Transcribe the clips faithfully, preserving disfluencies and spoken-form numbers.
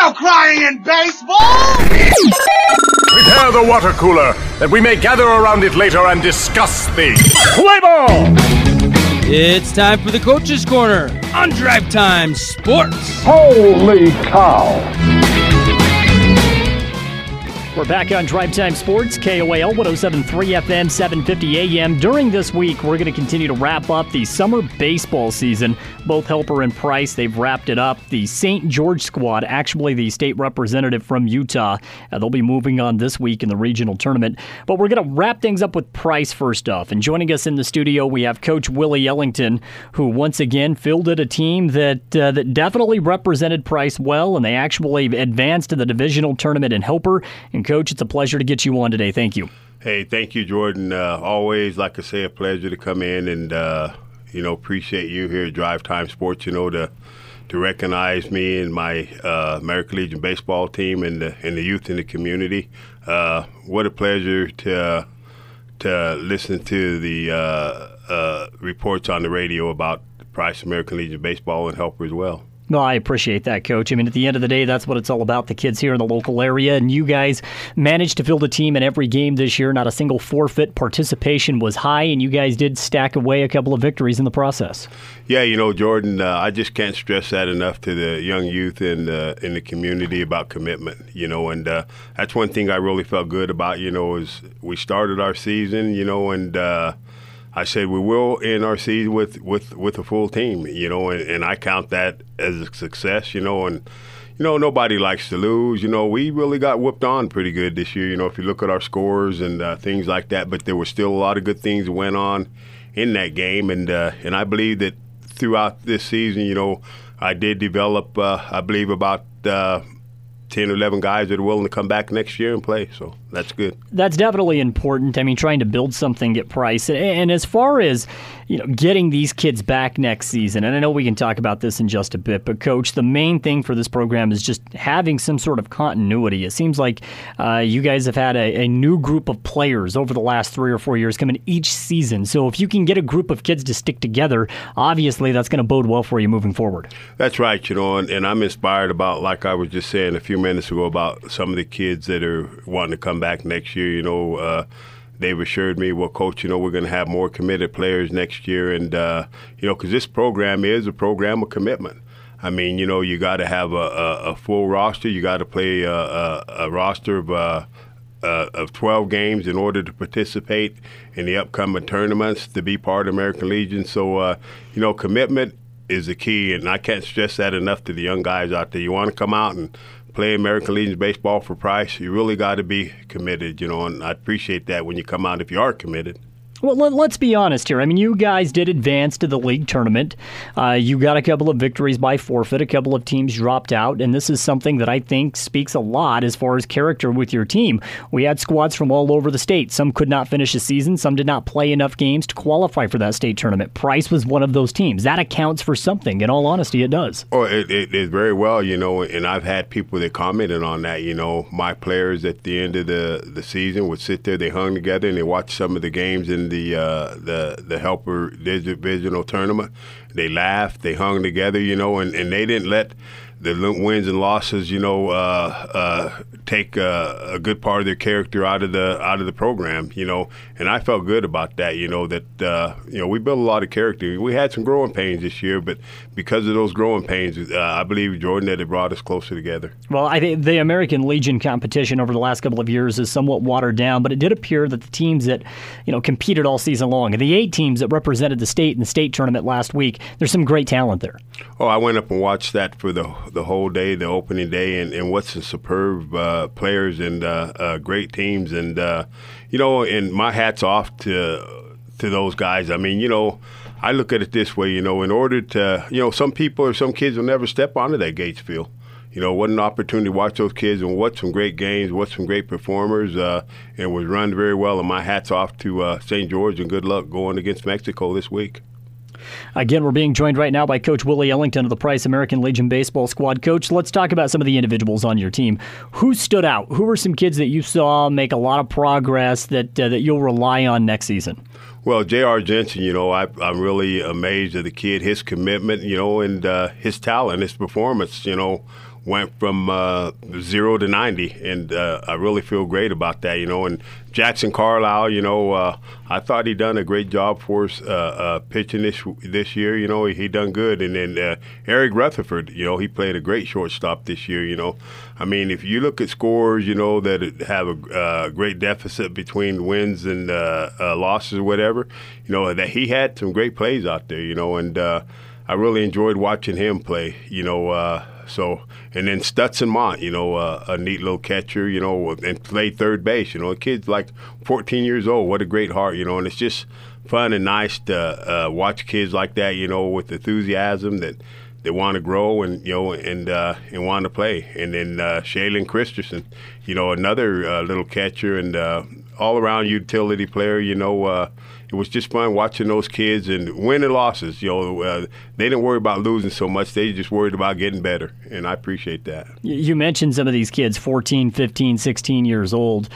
no crying in baseball! Prepare the water cooler, that we may gather around it later and discuss the play ball! It's time for the Coach's Corner on Drive Time Sports. Holy cow! We're back on Drive Time Sports, K O A L one oh seven point three F M, seven fifty A M. During this week, we're going to continue to wrap up the summer baseball season. Both Helper and Price, they've wrapped it up. The Saint George squad, actually the state representative from Utah, uh, they'll be moving on this week in the regional tournament. But we're going to wrap things up with Price first off. And joining us in the studio, we have Coach Willie Ellington, who once again fielded a team that uh, that definitely represented Price well, and they actually advanced to the divisional tournament in Helper. And Coach, it's a pleasure to get you on today. Thank you. Hey, thank you, Jordan. Uh, always, like I say, a pleasure to come in and, uh, you know, appreciate you here at Drive Time Sports, you know, to to recognize me and my uh, American Legion baseball team and the, and the youth in the community. Uh, what a pleasure to, to listen to the uh, uh, reports on the radio about Price American Legion baseball and Helper as well. No, I appreciate that, Coach. I mean, at the end of the day, that's what it's all about, the kids here in the local area. And you guys managed to field a team in every game this year. Not a single forfeit. Participation was high, and you guys did stack away a couple of victories in the process. Yeah, you know, Jordan, uh, I just can't stress that enough to the young youth in, uh, in the community about commitment, you know. And uh, that's one thing I really felt good about, you know, is we started our season, you know, and uh, – I said we will end our season with, with, with a full team, you know, and, and I count that as a success, you know, and, you know, nobody likes to lose. You know, we really got whooped on pretty good this year, you know, if you look at our scores and uh, things like that, but there were still a lot of good things that went on in that game, and uh, and I believe that throughout this season, you know, I did develop, uh, I believe, about uh, ten or eleven guys that are willing to come back next year and play, so that's good. That's definitely important. I mean, trying to build something at Price. And as far as, you know, getting these kids back next season, and I know we can talk about this in just a bit, but Coach, the main thing for this program is just having some sort of continuity. It seems like uh, you guys have had a, a new group of players over the last three or four years coming each season. So if you can get a group of kids to stick together, obviously that's going to bode well for you moving forward. That's right, you know, and, and I'm inspired about, like I was just saying a few minutes ago, about some of the kids that are wanting to come back next year. You know, uh, they've assured me, well, Coach, you know, we're going to have more committed players next year. And, uh, you know, because this program is a program of commitment. I mean, you know, you got to have a, a, a full roster. You got to play a, a, a roster of uh, uh, of twelve games in order to participate in the upcoming tournaments, to be part of American Legion. So, uh, you know, commitment is the key. And I can't stress that enough to the young guys out there. You want to come out and play American Legion baseball for Price, you really got to be committed, you know, and I appreciate that when you come out if you are committed. Well, let's be honest here. I mean, you guys did advance to the league tournament. Uh, you got a couple of victories by forfeit. A couple of teams dropped out, and this is something that I think speaks a lot as far as character with your team. We had squads from all over the state. Some could not finish a season. Some did not play enough games to qualify for that state tournament. Price was one of those teams. That accounts for something. In all honesty, it does. Oh, it, it, it very well, you know, and I've had people that commented on that. You know, my players at the end of the, the season would sit there, they hung together, and they watched some of the games in the uh, the the Helper divisional tournament. They laughed, they hung together, you know, and, and they didn't let the wins and losses, you know, uh, uh, take uh, a good part of their character out of the out of the program, you know. And I felt good about that, you know, that uh, you know we built a lot of character. We had some growing pains this year, but because of those growing pains, uh, I believe, Jordan, that it brought us closer together. Well, I think the American Legion competition over the last couple of years is somewhat watered down, but it did appear that the teams that, you know, competed all season long, and the eight teams that represented the state in the state tournament last week, there's some great talent there. Oh, I went up and watched that for the the whole day, the opening day, and, and what's some superb uh, players and uh, uh, great teams. And, uh, you know, and my hat's off to to those guys. I mean, you know, I look at it this way, you know, in order to, you know, some people or some kids will never step onto that Gates field. You know, what an opportunity to watch those kids and watch some great games, watch some great performers, uh, and was run very well. And my hat's off to uh, Saint George, and good luck going against Mexico this week. Again, we're being joined right now by Coach Willie Ellington of the Price American Legion Baseball Squad. Coach, let's talk about some of the individuals on your team. Who stood out? Who were some kids that you saw make a lot of progress that uh, that you'll rely on next season? Well, J R. Jensen, you know, I, I'm really amazed at the kid, his commitment, you know, and uh, his talent, his performance, you know, went from uh, zero to ninety, and uh, I really feel great about that, you know. And Jackson Carlisle, you know, uh, I thought he done a great job for us uh, uh, pitching this this year. You know, he, he done good. And then uh, Eric Rutherford, you know, he played a great shortstop this year. You know, I mean, if you look at scores, you know, that have a uh, great deficit between wins and uh, uh, losses or whatever, you know, that he had some great plays out there. You know, and uh, I really enjoyed watching him play. You know. Uh, So, and then Stutson Mont, you know, uh, a neat little catcher, you know, and played third base. You know, a kid's like fourteen years old. What a great heart, you know, and it's just fun and nice to uh, watch kids like that, you know, with enthusiasm that they want to grow and, you know, and uh, and want to play. And then uh, Shaylin Christensen, you know, another uh, little catcher and uh, all-around utility player, you know. Uh, It was just fun watching those kids and win and losses. You know, uh, they didn't worry about losing so much. They just worried about getting better, and I appreciate that. You mentioned some of these kids, fourteen, fifteen, sixteen years old.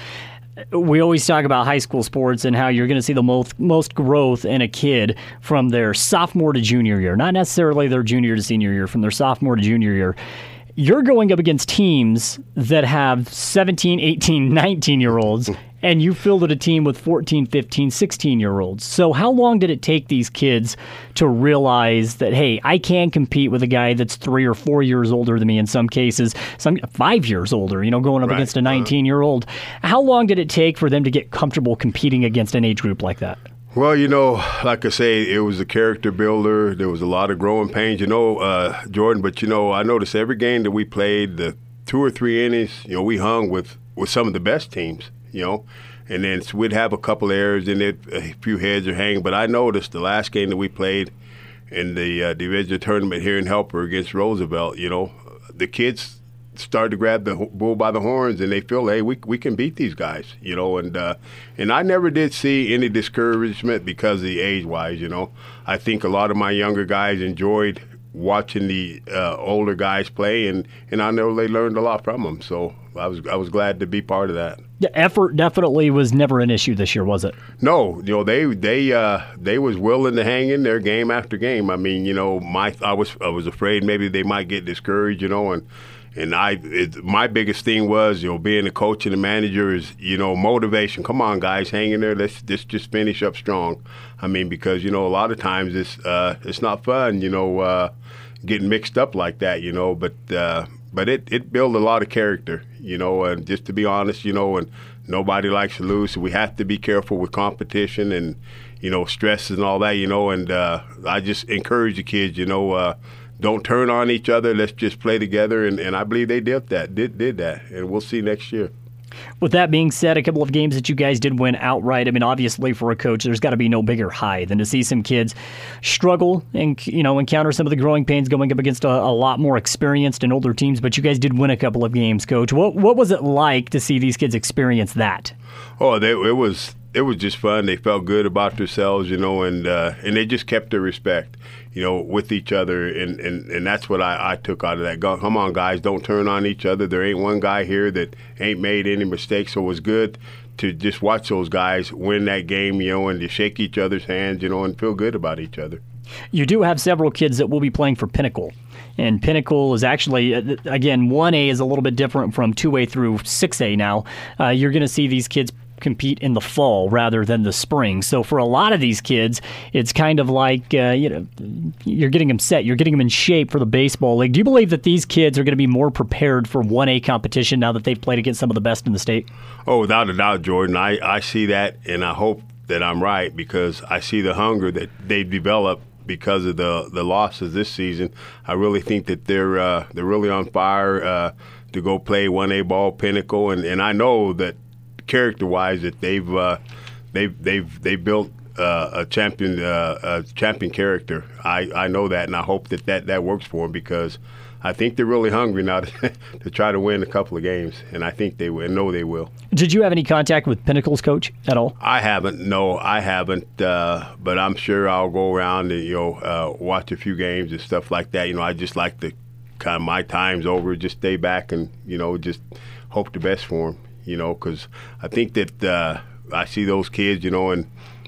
We always talk about high school sports and how you're going to see the most most growth in a kid from their sophomore to junior year, not necessarily their junior to senior year, from their sophomore to junior year. You're going up against teams that have seventeen, eighteen, nineteen-year-olds, and you fielded a team with fourteen, fifteen, sixteen-year-olds. So how long did it take these kids to realize that, hey, I can compete with a guy that's three or four years older than me in some cases, some five years older, you know, going up Right. against a nineteen-year-old. How long did it take for them to get comfortable competing against an age group like that? Well, you know, like I say, it was a character builder. There was a lot of growing pains, you know, uh, Jordan. But, you know, I noticed every game that we played, the two or three innings, you know, we hung with, with some of the best teams, you know. And then so we'd have a couple errors and it, a few heads are hanging. But I noticed the last game that we played in the uh, division tournament here in Helper against Roosevelt, you know, the kids started to grab the bull by the horns, and they feel, hey, we we can beat these guys, you know. And uh, and I never did see any discouragement because of the age-wise, you know. I think a lot of my younger guys enjoyed watching the uh, older guys play, and, and I know they learned a lot from them. So I was I was glad to be part of that. The effort definitely was never an issue this year, was it? No, you know, they they uh, they was willing to hang in there game after game. I mean, you know, my I was I was afraid maybe they might get discouraged, you know, and. And I, it, my biggest thing was, you know, being a coach and a manager is, you know, motivation. Come on, guys, hang in there. Let's, let's just finish up strong. I mean, because, you know, a lot of times it's uh, it's not fun, you know, uh, getting mixed up like that, you know. But uh, but it, it built a lot of character, you know, and just to be honest, you know, and nobody likes to lose. So we have to be careful with competition and, you know, stress and all that, you know. And uh, I just encourage the kids, you know, uh, don't turn on each other. Let's just play together, and, and I believe they did that. Did did that, and we'll see next year. With that being said, a couple of games that you guys did win outright. I mean, obviously for a coach, there's got to be no bigger high than to see some kids struggle and, you know, encounter some of the growing pains going up against a, a lot more experienced and older teams. But you guys did win a couple of games, Coach. What what was it like to see these kids experience that? Oh, they, it was it was just fun. They felt good about themselves, you know, and uh, and they just kept their respect, you know, with each other, and, and, and that's what I, I took out of that. Go, come on, guys, don't turn on each other. There ain't one guy here that ain't made any mistakes, so it was good to just watch those guys win that game, you know, and to shake each other's hands, you know, and feel good about each other. You do have several kids that will be playing for Pinnacle. And Pinnacle is actually, again, one A is a little bit different from two A through six A now. Uh, you're going to see these kids compete in the fall rather than the spring. So for a lot of these kids, it's kind of like, uh, you know, you're getting them set. You're getting them in shape for the baseball league. Do you believe that these kids are going to be more prepared for one A competition now that they've played against some of the best in the state? Oh, without a doubt, Jordan. I, I see that, and I hope that I'm right because I see the hunger that they've developed because of the, the losses this season. I really think that they're uh, they're really on fire uh, to go play one A ball, Pinnacle, and, and I know that character-wise that they've uh, they've they've they built uh, a champion uh, a champion character. I, I know that, and I hope that, that that works for them because I think they're really hungry now to, to try to win a couple of games, and I think they will, and know they will. Did you have any contact with Pinnacle's coach at all? I haven't. No, I haven't. Uh, but I'm sure I'll go around and you know uh, watch a few games and stuff like that. You know, I just like to kind of my time's over, just stay back and you know just hope the best for them. You know, because I think that uh, I see those kids, you know, and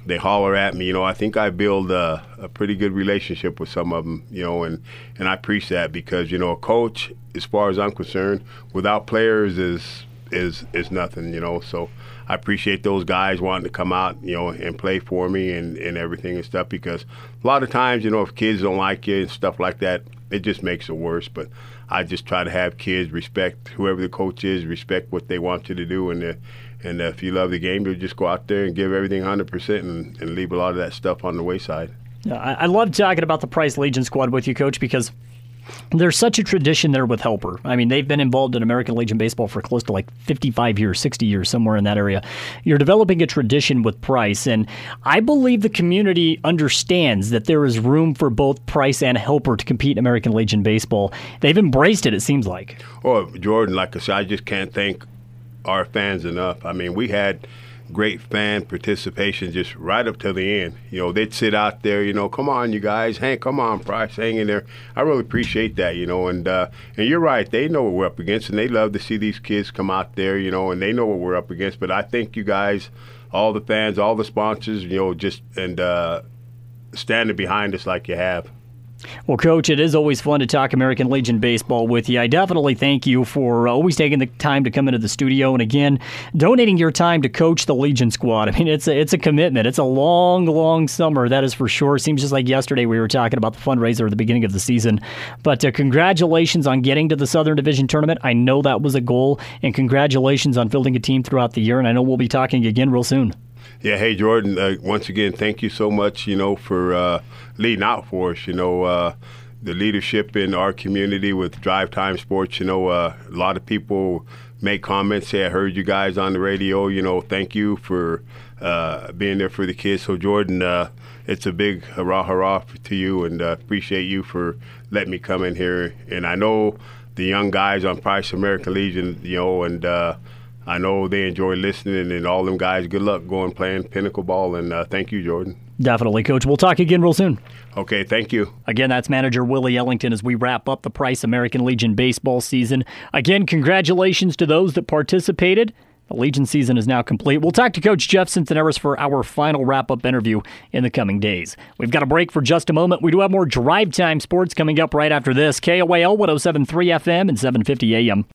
they holler at me. You know, I think I build a, a pretty good relationship with some of them, you know, and, and I appreciate that because, you know, a coach, as far as I'm concerned, without players is is is nothing, you know. So I appreciate those guys wanting to come out, you know, and play for me and, and everything and stuff because a lot of times, you know, if kids don't like you and stuff like that, it just makes it worse. But I just try to have kids respect whoever the coach is, respect what they want you to do, and the, and if you love the game, you'll just go out there and give everything one hundred percent and, and leave a lot of that stuff on the wayside. Yeah, I, I love talking about the Price Legion squad with you, Coach, because there's such a tradition there with Helper. I mean, they've been involved in American Legion baseball for close to like fifty-five years, sixty years, somewhere in that area. You're developing a tradition with Price, and I believe the community understands that there is room for both Price and Helper to compete in American Legion baseball. They've embraced it, it seems like. Oh, Jordan, like I said, I just can't thank our fans enough. I mean, we had great fan participation just right up to the end. You know, they'd sit out there, you know, come on, you guys, hang, come on, Price, hang in there. I really appreciate that, you know, and uh, and you're right, they know what we're up against, and they love to see these kids come out there, you know, and they know what we're up against. But I think you guys, all the fans, all the sponsors, you know, just and uh, standing behind us like you have. Well, Coach, it is always fun to talk American Legion baseball with you. I definitely thank you for always taking the time to come into the studio and, again, donating your time to coach the Legion squad. I mean, it's a, it's a commitment. It's a long, long summer, that is for sure. It seems just like yesterday we were talking about the fundraiser at the beginning of the season. But uh, congratulations on getting to the Southern Division Tournament. I know that was a goal, and congratulations on building a team throughout the year, and I know we'll be talking again real soon. Yeah, hey, Jordan, uh, once again, thank you so much, you know, for uh, leading out for us, you know, uh, the leadership in our community with Drive Time Sports. You know, uh, a lot of people make comments, say, I heard you guys on the radio, you know, thank you for uh, being there for the kids. So, Jordan, uh, it's a big hurrah, hurrah to you, and uh, appreciate you for letting me come in here. And I know the young guys on Price American Legion, you know, and uh, I know they enjoy listening, and all them guys, good luck going playing Pinnacle ball, and uh, thank you, Jordan. Definitely, Coach. We'll talk again real soon. Okay, thank you. Again, that's manager Willie Ellington as we wrap up the Price American Legion baseball season. Again, congratulations to those that participated. The Legion season is now complete. We'll talk to Coach Jeff Cincinnati for our final wrap-up interview in the coming days. We've got a break for just a moment. We do have more Drive Time Sports coming up right after this. K O A L one oh seven point three F M and seven fifty A M.